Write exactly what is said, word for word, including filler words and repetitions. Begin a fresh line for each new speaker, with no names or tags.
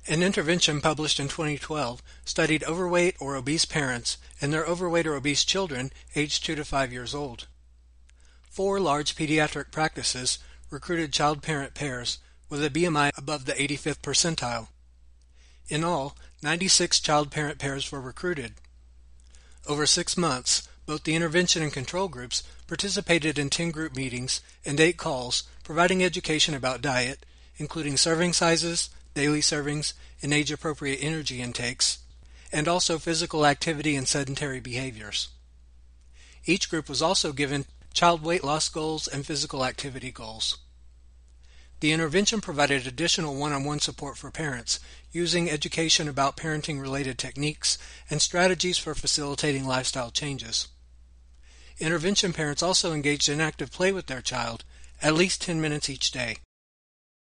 An intervention published in twenty twelve studied overweight or obese parents and their overweight or obese children aged two to five years old. Four large pediatric practices recruited child-parent pairs with a B M I above the eighty-fifth percentile. In all, ninety-six child-parent pairs were recruited. Over six months, both the intervention and control groups participated in ten group meetings and eight calls, providing education about diet, including serving sizes, daily servings, and age-appropriate energy intakes, and also physical activity and sedentary behaviors. Each group was also given child weight loss goals and physical activity goals. The intervention provided additional one-on-one support for parents, using education about parenting-related techniques and strategies for facilitating lifestyle changes. Intervention parents also engaged in active play with their child, at least ten minutes each day.